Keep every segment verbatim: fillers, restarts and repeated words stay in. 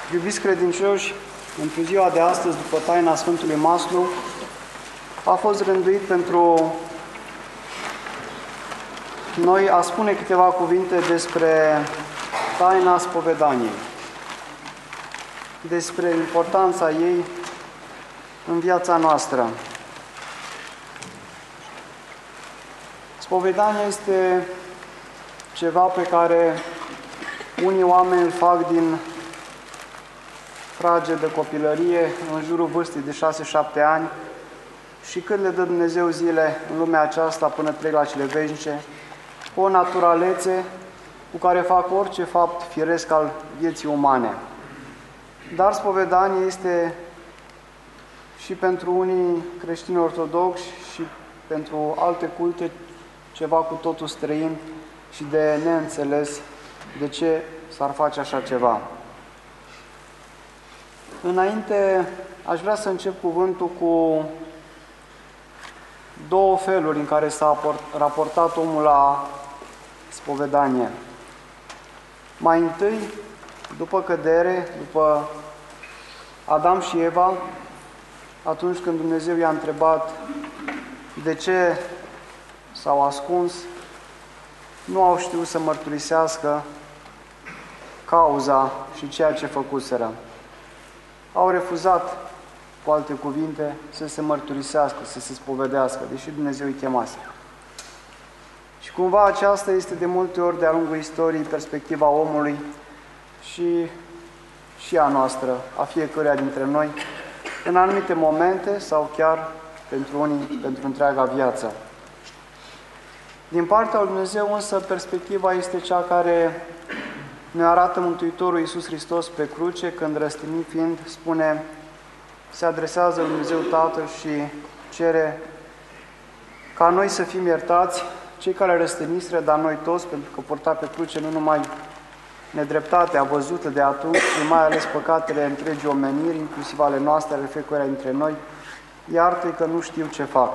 Iubiți credincioși, într-o ziua de astăzi, după taina Sfântului Maslu, a fost rânduit pentru noi a spune câteva cuvinte despre taina spovedaniei, despre importanța ei în viața noastră. Spovedania este ceva pe care unii oameni îl fac din frage de copilărie, în jurul vârstei de șase-șapte ani, și când le dă Dumnezeu zile în lumea aceasta până trec la cele veșnice, cu o naturalețe cu care fac orice fapt firesc al vieții umane. Dar spovedania este și pentru unii creștini ortodoxi și pentru alte culte ceva cu totul străin și de neînțeles de ce s-ar face așa ceva. Înainte, aș vrea să încep cuvântul cu două feluri în care s-a raportat omul la spovedanie. Mai întâi, după cădere, după Adam și Eva, atunci când Dumnezeu i-a întrebat de ce s-au ascuns, nu au știut să mărturisească cauza și ceea ce făcuseră. Au refuzat, cu alte cuvinte, să se mărturisească, să se spovedească, deși Dumnezeu îi chemase. Și cumva aceasta este de multe ori de-a lungul istoriei perspectiva omului și, și a noastră, a fiecăruia dintre noi, în anumite momente sau chiar pentru unii, pentru întreaga viață. Din partea lui Dumnezeu însă perspectiva este cea care ne arată Mântuitorul Iisus Hristos pe cruce, când răstignit fiind, spune, se adresează lui Dumnezeu Tatăl și cere ca noi să fim iertați, cei care răstigniseră, dar noi toți, pentru că purta pe cruce nu numai nedreptatea văzută de atunci, ci mai ales păcatele întregii omeniri, inclusiv ale noastre, ale fiecăruia dintre noi, iartă-i că nu știu ce fac.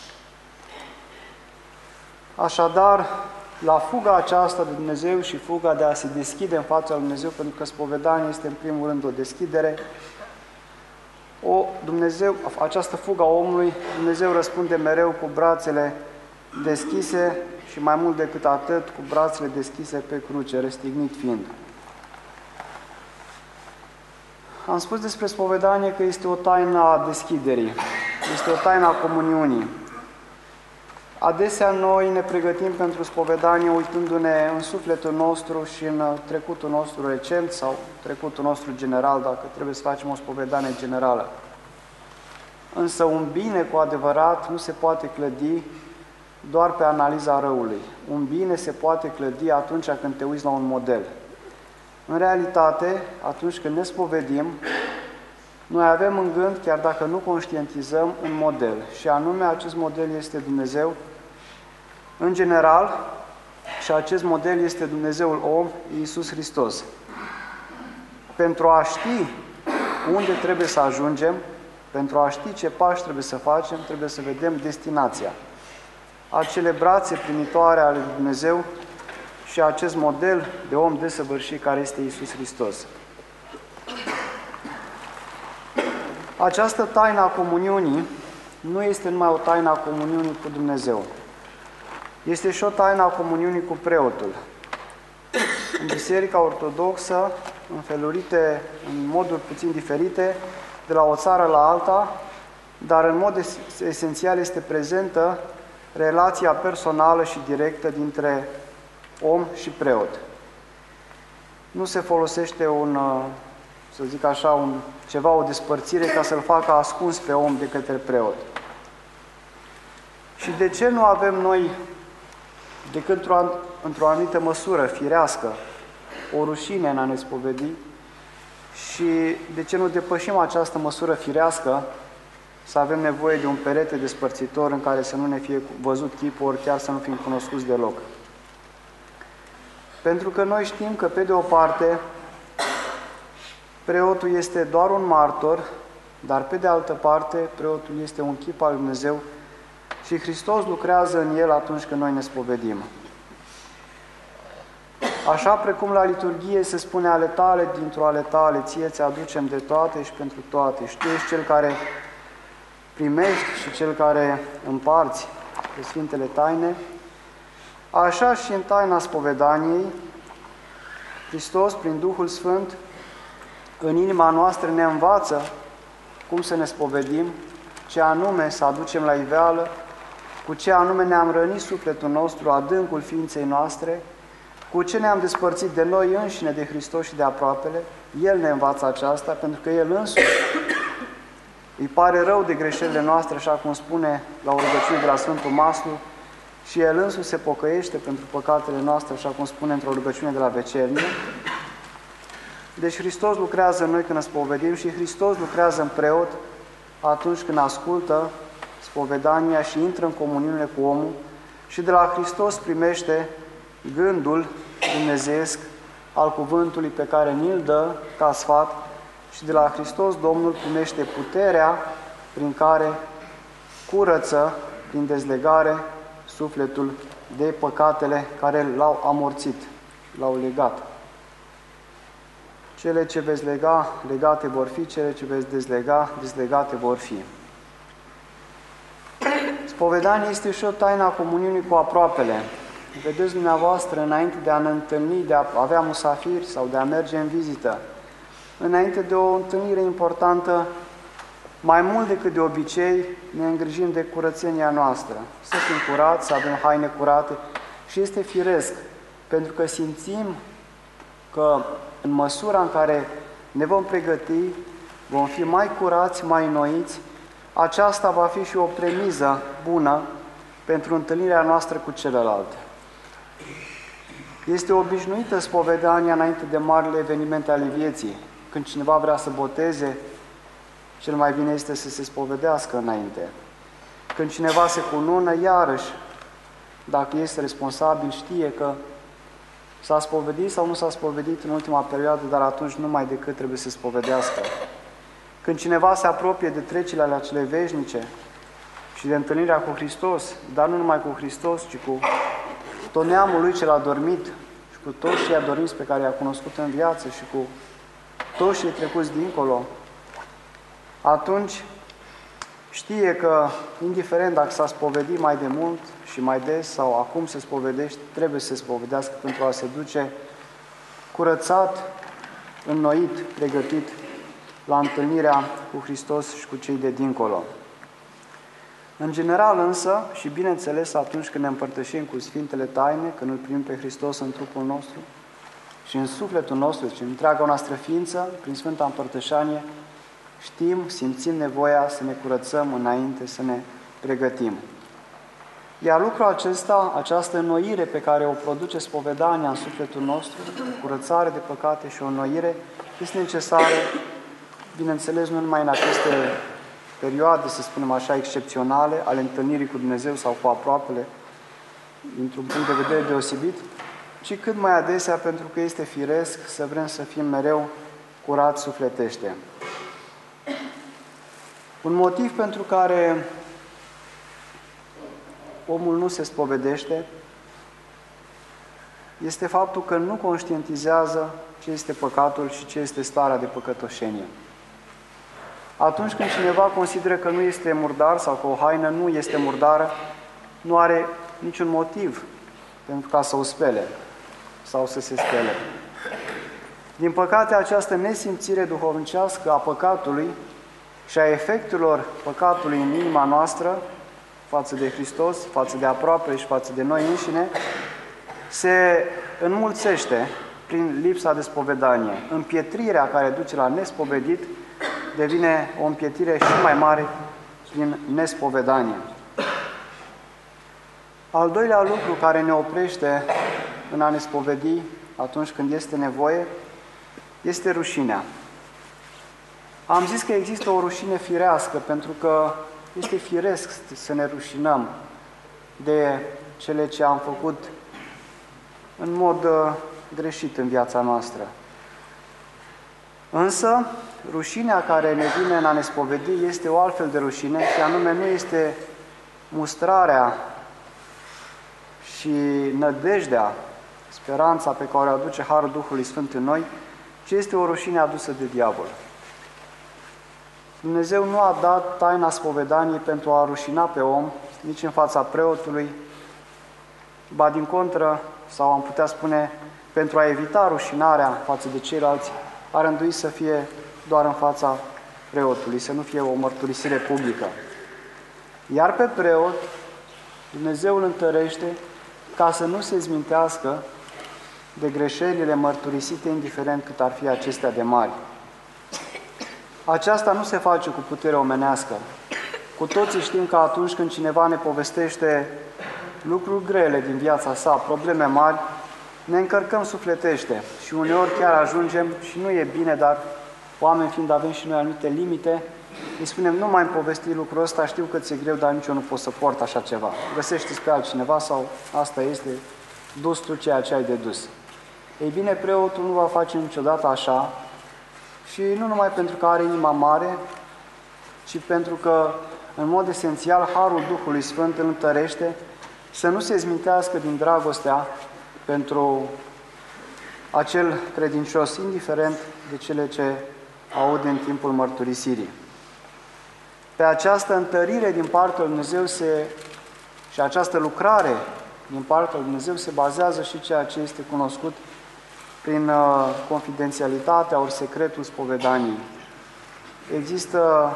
Așadar, la fuga aceasta de Dumnezeu și fuga de a se deschide în fața lui Dumnezeu, pentru că spovedania este în primul rând o deschidere, o, Dumnezeu, această fugă a omului, Dumnezeu răspunde mereu cu brațele deschise și mai mult decât atât, cu brațele deschise pe cruce, răstignit fiind. Am spus despre spovedanie că este o taină a deschiderii, este o taină a comuniunii. Adesea noi ne pregătim pentru spovedanie uitându-ne în sufletul nostru și în trecutul nostru recent sau trecutul nostru general, dacă trebuie să facem o spovedanie generală. Însă un bine cu adevărat nu se poate clădi doar pe analiza răului. Un bine se poate clădi atunci când te uiți la un model. În realitate, atunci când ne spovedim, noi avem în gând, chiar dacă nu conștientizăm, un model. Și anume, acest model este Dumnezeu, în general, și acest model este Dumnezeul om, Iisus Hristos. Pentru a ști unde trebuie să ajungem, pentru a ști ce pași trebuie să facem, trebuie să vedem destinația. Acele brațe primitoare ale lui Dumnezeu și acest model de om desăvârșit care este Iisus Hristos. Această taină a comuniunii nu este numai o taină a comuniunii cu Dumnezeu. Este și o taină a comuniunii cu preotul. În Biserica Ortodoxă, înfelurite în moduri puțin diferite, de la o țară la alta, dar în mod esențial este prezentă relația personală și directă dintre om și preot. Nu se folosește un, să zic așa, un, ceva, o despărțire ca să-l facă ascuns pe om de către preot. Și de ce nu avem noi, decât într-o, într-o anumită măsură firească, o rușine în a ne spovedi, și de ce nu depășim această măsură firească să avem nevoie de un perete despărțitor în care să nu ne fie văzut chipul, ori chiar să nu fim cunoscuți deloc? Pentru că noi știm că, pe de o parte, preotul este doar un martor, dar pe de altă parte, preotul este un chip al lui Dumnezeu și Hristos lucrează în el atunci când noi ne spovedim. Așa precum la liturghie se spune ale tale, dintr-o ale tale, ție ți aducem de toate și pentru toate. Și tu ești cel care primești și cel care împarți pe Sfintele Taine. Așa și în taina spovedaniei, Hristos, prin Duhul Sfânt, în inima noastră ne învață cum să ne spovedim, ce anume să aducem la iveală, cu ce anume ne-am rănit sufletul nostru, adâncul ființei noastre, cu ce ne-am despărțit de noi înșine, de Hristos și de aproapele. El ne învață aceasta, pentru că El însuși îi pare rău de greșelile noastre, așa cum spune la o rugăciune de la Sfântul Maslu, și El însuși se pocăiește pentru păcatele noastre, așa cum spune într-o rugăciune de la Vecernie. Deci Hristos lucrează în noi când ne spovedim și Hristos lucrează în preot atunci când ascultă spovedania și intră în comuniune cu omul și de la Hristos primește gândul dumnezeiesc al cuvântului pe care ni-l dă ca sfat și de la Hristos Domnul primește puterea prin care curăță, prin dezlegare, sufletul de păcatele care l-au amorțit, l-au legat. Cele ce veți lega, legate vor fi, cele ce veți dezlega, dezlegate vor fi. Spovedania este și o taină a comuniunii cu aproapele. Vedeți dumneavoastră, înainte de a ne întâlni, de a avea musafiri sau de a merge în vizită, înainte de o întâlnire importantă, mai mult decât de obicei, ne îngrijim de curățenia noastră. Să fim curați, să avem haine curate și este firesc, pentru că simțim că în măsura în care ne vom pregăti, vom fi mai curați, mai înnoiți, aceasta va fi și o premiză bună pentru întâlnirea noastră cu celălalt. Este obișnuită spovedania înainte de marile evenimente ale vieții. Când cineva vrea să boteze, cel mai bine este să se spovedească înainte. Când cineva se cunună, iarăși, dacă este responsabil, știe că s-a spovedit sau nu s-a spovedit în ultima perioadă, dar atunci numai decât trebuie să se spovedească. Când cineva se apropie de trecerile ale acele veșnice și de întâlnirea cu Hristos, dar nu numai cu Hristos, ci cu tot neamul lui cel adormit și cu toți cei adormiți pe care i-a cunoscut în viață și cu toți cei trecuți dincolo, atunci știe că, indiferent dacă s-a spovedit mai de mult și mai des sau acum se spovedește, trebuie să se spovedească pentru a se duce curățat, înnoit, pregătit la întâlnirea cu Hristos și cu cei de dincolo. În general însă, și bineînțeles atunci când ne împărtășim cu Sfintele Taine, când îl primim pe Hristos în trupul nostru și în sufletul nostru, și în întreaga noastră ființă, prin Sfânta Împărtășanie, știm, simțim nevoia să ne curățăm înainte, să ne pregătim. Iar lucrul acesta, această înnoire pe care o produce spovedania în sufletul nostru, o curățare de păcate și o înnoire, este necesară, bineînțeles, nu numai în aceste perioade, să spunem așa, excepționale, ale întâlnirii cu Dumnezeu sau cu aproapele, dintr-un punct de vedere deosebit, ci cât mai adesea, pentru că este firesc să vrem să fim mereu curați sufletește. Un motiv pentru care omul nu se spovedește este faptul că nu conștientizează ce este păcatul și ce este starea de păcătoșenie. Atunci când cineva consideră că nu este murdar sau că o haină nu este murdară, nu are niciun motiv pentru ca să o spele sau să se spele. Din păcate, această nesimțire duhovnicească a păcatului și a efectelor păcatului în inima noastră, față de Hristos, față de aproape și față de noi înșine, se înmulțește prin lipsa de spovedanie. Împietrirea care duce la nespovedit devine o împietrire și mai mare prin nespovedanie. Al doilea lucru care ne oprește în a ne spovedi atunci când este nevoie este rușinea. Am zis că există o rușine firească, pentru că este firesc să ne rușinăm de cele ce am făcut în mod uh, greșit în viața noastră. Însă, rușinea care ne vine în a ne spovedi este o altfel de rușine, și anume nu este mustrarea și nădejdea speranța pe care o aduce Harul Duhului Sfânt în noi, ci este o rușine adusă de diavol. Dumnezeu nu a dat taina spovedaniei pentru a rușina pe om, nici în fața preotului, ba din contră, sau am putea spune, pentru a evita rușinarea față de ceilalți, a rânduit să fie doar în fața preotului, să nu fie o mărturisire publică. Iar pe preot, Dumnezeu îl întărește ca să nu se zmintească de greșelile mărturisite, indiferent cât ar fi acestea de mari. Aceasta nu se face cu putere omenească. Cu toții știm că atunci când cineva ne povestește lucruri grele din viața sa, probleme mari, ne încărcăm sufletește și uneori chiar ajungem, și nu e bine, dar oameni fiind avem și noi anumite limite, îi spunem, nu mai îmi povesti lucrul ăsta, știu că ți-e greu, dar nici eu nu pot să port așa ceva. Găsește-ți pe altcineva sau asta este, dus tu ceea ce ai de dus. Ei bine, preotul nu va face niciodată așa, și nu numai pentru că are inima mare, ci pentru că, în mod esențial, Harul Duhului Sfânt îl întărește să nu se zmintească din dragostea pentru acel credincios, indiferent de cele ce aude în timpul mărturisirii. Pe această întărire din partea lui Dumnezeu se, și această lucrare din partea lui Dumnezeu se bazează și ceea ce este cunoscut prin uh, confidențialitatea ori secretul spovedaniei. Există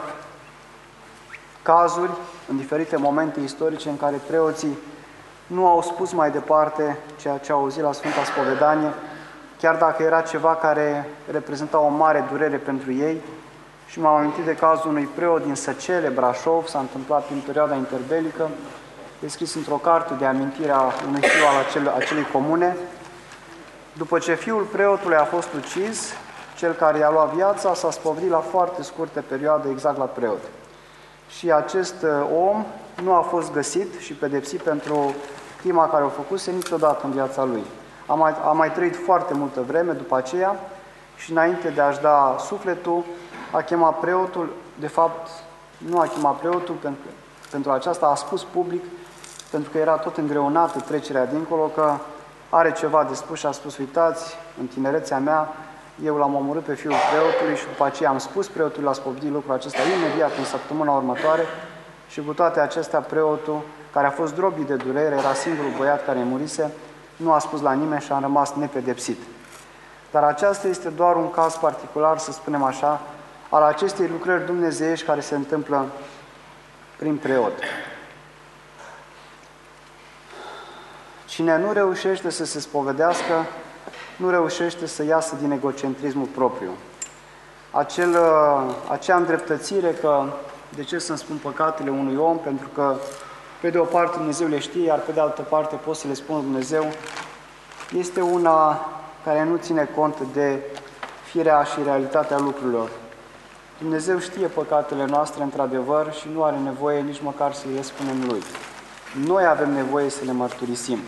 cazuri, în diferite momente istorice, în care preoții nu au spus mai departe ceea ce au auzit la Sfânta Spovedanie, chiar dacă era ceva care reprezenta o mare durere pentru ei. Și m-am amintit de cazul unui preot din Săcele, Brașov, s-a întâmplat prin perioada interbelică, e scris într-o carte de amintire a unui fiu al acel, acelei comune. După ce fiul preotului a fost ucis, cel care i-a luat viața s-a spovedit la foarte scurtă perioadă exact la preot. Și acest om nu a fost găsit și pedepsit pentru crima care o făcuse niciodată în viața lui. A mai, a mai trăit foarte multă vreme după aceea și înainte de a-și da sufletul, a chemat preotul, de fapt nu a chemat preotul, pentru, pentru aceasta a spus public, pentru că era tot îngreunată trecerea dincolo, că are ceva de spus și a spus, uitați, în tinerețea mea, eu l-am omorât pe fiul preotului și după aceea am spus preotului, l-a spovedit lucrul acesta imediat în săptămâna următoare și cu toate acestea preotul, care a fost drobit de durere, era singurul băiat care murise, nu a spus la nimeni și a rămas nepedepsit. Dar aceasta este doar un caz particular, să spunem așa, al acestei lucrări dumnezeiești care se întâmplă prin preot. Cine nu reușește să se spovedească, nu reușește să iasă din egocentrismul propriu. Acel, acea îndreptățire că, de ce să-mi spun păcatele unui om, pentru că pe de o parte Dumnezeu le știe, iar pe de altă parte pot să le spun Dumnezeu, este una care nu ține cont de firea și realitatea lucrurilor. Dumnezeu știe păcatele noastre, într-adevăr, și nu are nevoie nici măcar să le spunem Lui. Noi avem nevoie să le mărturisim.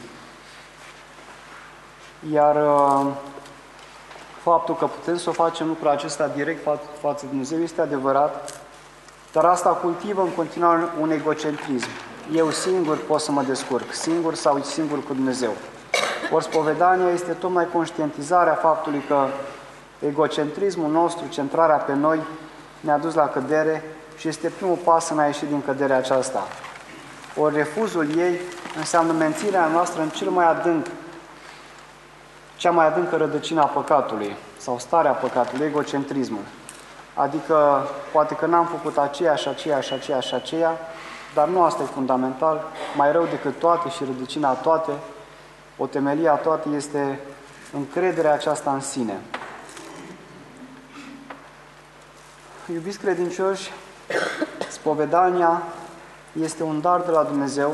Iar uh, faptul că putem să o facem lucrul acesta direct fa față de Dumnezeu este adevărat, dar asta cultivă în continuare un egocentrism. Eu singur pot să mă descurc, singur sau singur cu Dumnezeu. Ori spovedania este tocmai conștientizarea faptului că egocentrismul nostru, centrarea pe noi, ne-a dus la cădere și este primul pas în a ieși din căderea aceasta. Ori refuzul ei înseamnă menținerea noastră în cel mai adânc, cea mai adâncă rădăcină a păcatului sau starea păcatului, egocentrismul. Adică poate că n-am făcut aceea și aceea și aceea și aceea, dar nu asta e fundamental, mai rău decât toate și rădăcina a toate, o temelie a toate este încrederea aceasta în sine. Iubiți credincioși, spovedania este un dar de la Dumnezeu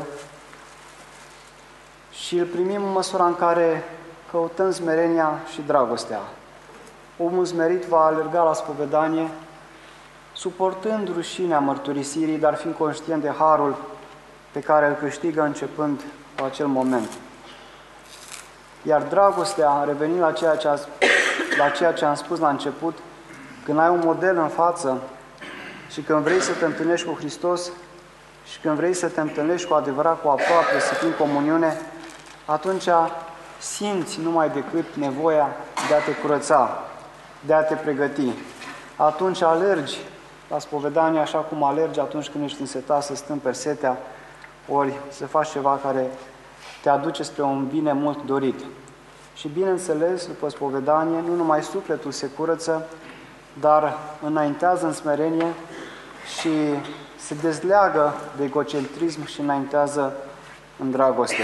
și îl primim în măsura în care căutăm smerenia și dragostea. Omul smerit va alerga la spovedanie, suportând rușinea mărturisirii, dar fiind conștient de harul pe care îl câștigă începând cu acel moment. Iar dragostea, revenind la ceea ce, a, la ceea ce am spus la început, când ai un model în față și când vrei să te întâlnești cu Hristos și când vrei să te întâlnești cu adevărat cu aproape, să fii în comuniune, atunci simți numai decât nevoia de a te curăța, de a te pregăti. Atunci alergi la spovedanie așa cum alergi atunci când ești însetat să stâmperi setea, ori să faci ceva care te aduce spre un bine mult dorit. Și bineînțeles, după spovedanie, nu numai sufletul se curăță, dar înaintează în smerenie și se dezleagă de egocentrism și înaintează în dragoste.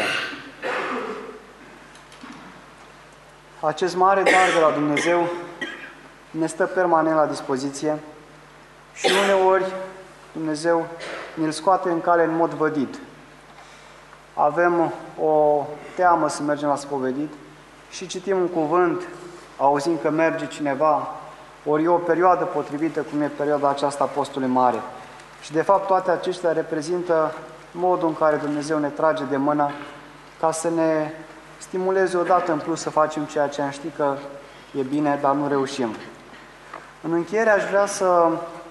Acest mare dar de la Dumnezeu ne stă permanent la dispoziție și uneori Dumnezeu ne-l scoate în cale în mod vădit. Avem o teamă să mergem la spovedit și citim un cuvânt, auzim că merge cineva, ori e o perioadă potrivită, cum e perioada aceasta Postului Mare. Și de fapt toate acestea reprezintă modul în care Dumnezeu ne trage de mână ca să ne stimuleze odată în plus să facem ceea ce am ști că e bine, dar nu reușim. În încheiere aș vrea să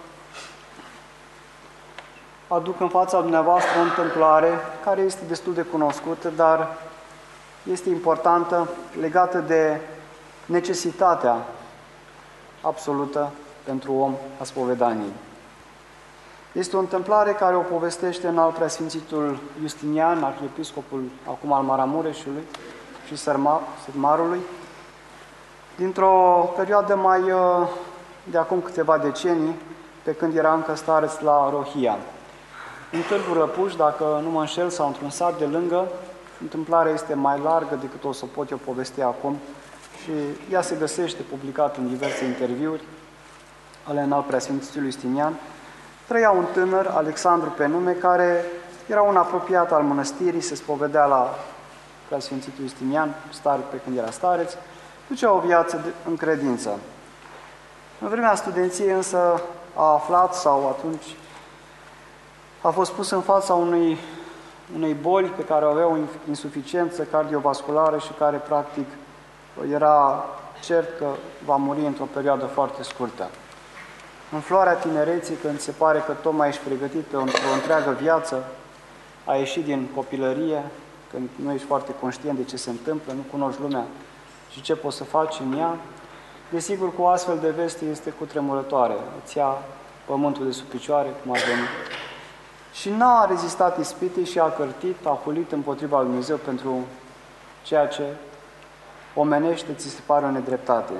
aduc în fața dumneavoastră o întâmplare care este destul de cunoscută, dar este importantă, legată de necesitatea absolută pentru om a spovedaniei. Este o întâmplare care o povestește în al preasfințitul Justinian, arhiepiscopul acum al Maramureșului și Sărmarului, dintr-o perioadă mai de acum câteva decenii, pe când era încă stareț la Rohia. În Târgu Răpuș, dacă nu mă înșel, sau într-un sat de lângă, întâmplarea este mai largă decât o să pot eu povesti acum și ea se găsește publicată în diverse interviuri ale înalt preasfințitului Justinian. Trăia un tânăr, Alexandru pe nume, care era un apropiat al mănăstirii, se spovedea la preasfințitul Justinian, stare, pe când era stareț, ducea o viață de, în credință. În vremea studenției însă a aflat, sau atunci a fost pus în fața unui, unei boli pe care o avea o insuficiență cardiovasculară și care practic era cert că va muri într-o perioadă foarte scurtă. În floarea tinereții, când se pare că tocmai ești pregătit pe o, o întreagă viață, a ieșit din copilărie, când nu ești foarte conștient de ce se întâmplă, nu cunoști lumea și ce poți să faci în ea, desigur, cu o astfel de veste este cutremurătoare. Îți ia pământul de sub picioare, cum ar veni. Și n-a rezistat ispitei și a cărtit, a hulit împotriva lui Dumnezeu pentru ceea ce omenește, ți se pare o nedreptate.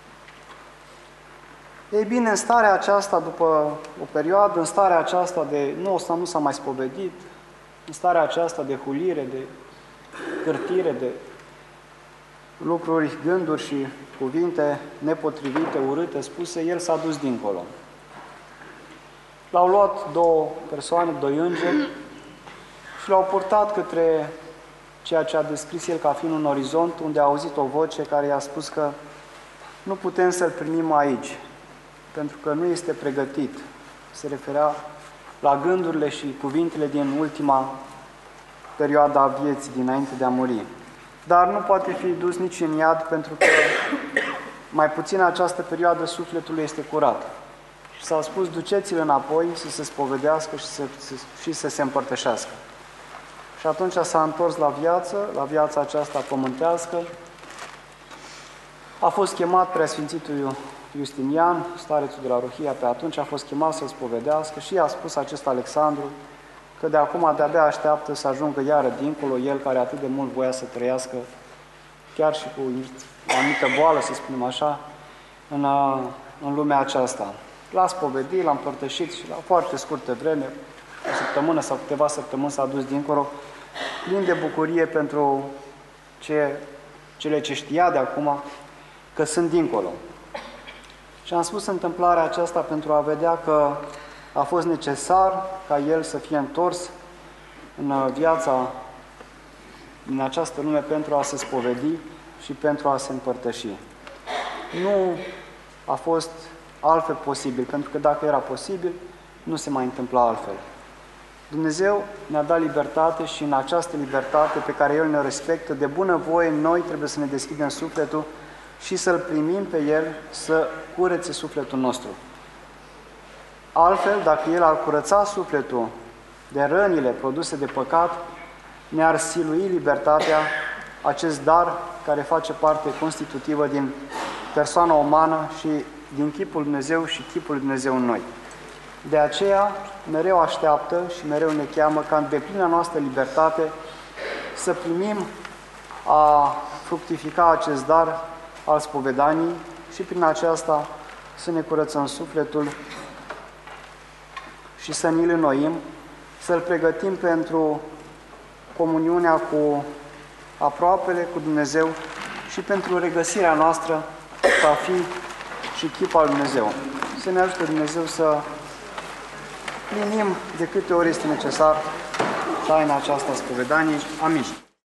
Ei bine, în starea aceasta, după o perioadă, în starea aceasta de nu, ăsta nu s-a mai spovedit, în starea aceasta de hulire, de cârtire, de lucruri, gânduri și cuvinte nepotrivite, urâte, spuse, el s-a dus dincolo. L-au luat două persoane, doi îngeri, și l-au purtat către ceea ce a descris el ca fiind un orizont, unde a auzit o voce care i-a spus că nu putem să-l primim aici, pentru că nu este pregătit. Se referea la gândurile și cuvintele din ultima perioadă a vieții, dinainte de a muri. Dar nu poate fi dus nici în iad, pentru că mai puțin în această perioadă sufletul este curat. Și s-a spus, duceți-l înapoi să se spovedească și să, și să se împărtășească. Și atunci s-a întors la viață, la viața aceasta pământească. A fost chemat preasfințitul Justinian, starețul de la Rohia pe atunci, a fost chemat să-l spovedească și i-a spus acest Alexandru că de acum de-abia așteaptă să ajungă iară dincolo, el care atât de mult voia să trăiască, chiar și cu o anumită boală, să spunem așa, în, a, în lumea aceasta. L-a spovedit, l-a împărtășit și la foarte scurtă vreme, o săptămână sau câteva săptămâni s-a dus dincolo, plin de bucurie pentru ce, cele ce știa de acum, că sunt dincolo. Și am spus întâmplarea aceasta pentru a vedea că a fost necesar ca el să fie întors în viața din această lume pentru a se spovedi și pentru a se împărtăși. Nu a fost altfel posibil, pentru că dacă era posibil, nu se mai întâmpla altfel. Dumnezeu ne-a dat libertate și în această libertate pe care El ne respectă, de bună voie, noi trebuie să ne deschidem sufletul și să-L primim pe El să curețe sufletul nostru. Altfel, dacă El ar curăța sufletul de rănile produse de păcat, ne-ar silui libertatea acest dar care face parte constitutivă din persoana umană și din chipul Dumnezeu și chipul lui Dumnezeu în noi. De aceea, mereu așteaptă și mereu ne cheamă ca în deplina noastră libertate să primim a fructifica acest dar al spovedanii și prin aceasta să ne curățăm sufletul și să ne-l înnoim, să-l pregătim pentru comuniunea cu aproapele, cu Dumnezeu și pentru regăsirea noastră ca fi și chip al Dumnezeu. Să ne ajute Dumnezeu să plinim de câte ori este necesar taina aceasta a spovedaniei. Amin.